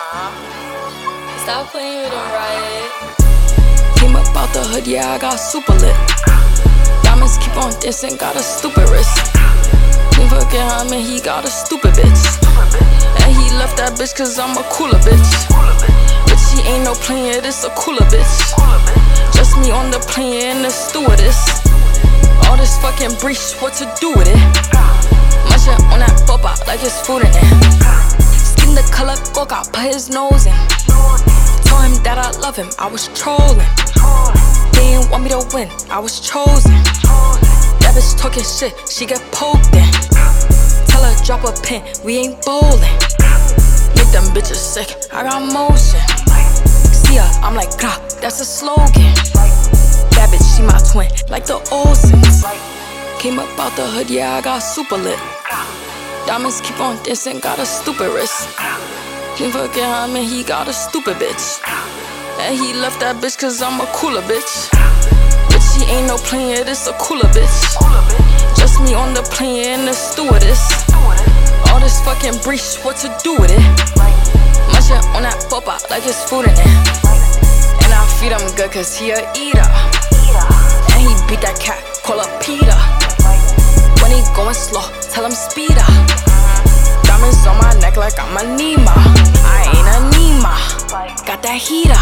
Stop playing with them, Riot. Came up out the hood, yeah, I got super lit. Diamonds keep on dancing, got a stupid wrist. Can't forget him and he got a stupid bitch. And he left that bitch cause I'm a cooler bitch. But she ain't no player, this a cooler bitch. Just me on the plane and the stewardess. All this fucking breach, what to do with it? Munching on that boba like it's food in it. Skin the color coca, put his nose in. Told him that I love him, I was trolling. They didn't want me to win, I was chosen. That bitch talking shit, she get poked in. Tell her drop a pin, we ain't bowling. Make them bitches sick, I got motion. See her, I'm like, grah, that's a slogan. That bitch, she my twin, like the Olsens. Came up out the hood, yeah, I got super lit. Diamonds keep on dancing, got a stupid wrist. Can't forget him and he got a stupid bitch. And he left that bitch cause I'm a cooler bitch. But she ain't no player, this a cooler bitch. Just me on the plane and the stewardess. All this fucking breach, what to do with it? Munching on that boba like it's food in it. And I feed him good cause he a eater. And he beat that cat, call her Peter. When he going slow, tell him speed up. Diamonds on my neck like I'm a Nima. I ain't a Nima, got that heater.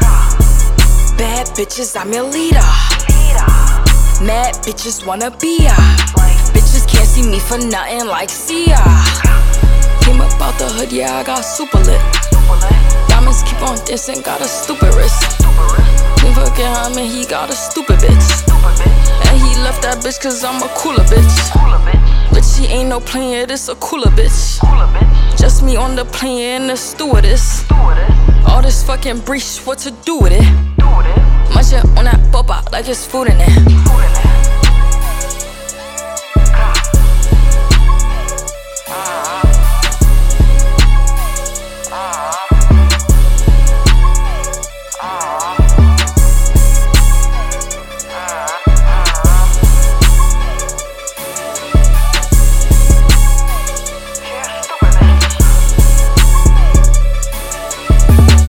Bad bitches, I'm your leader. Mad bitches wanna be ya. Bitches can't see me for nothing like Sia. Came up out the hood, yeah, I got super lit. Diamonds keep on dancing, got a stupid wrist. Can't forget him and he got a stupid bitch. And he left that bitch cause I'm a cooler bitch. But she ain't no player, this a cooler bitch. Just me on the plane and the stewardess. All this fucking breach, what to do with it? Munching on that boba like it's food in it.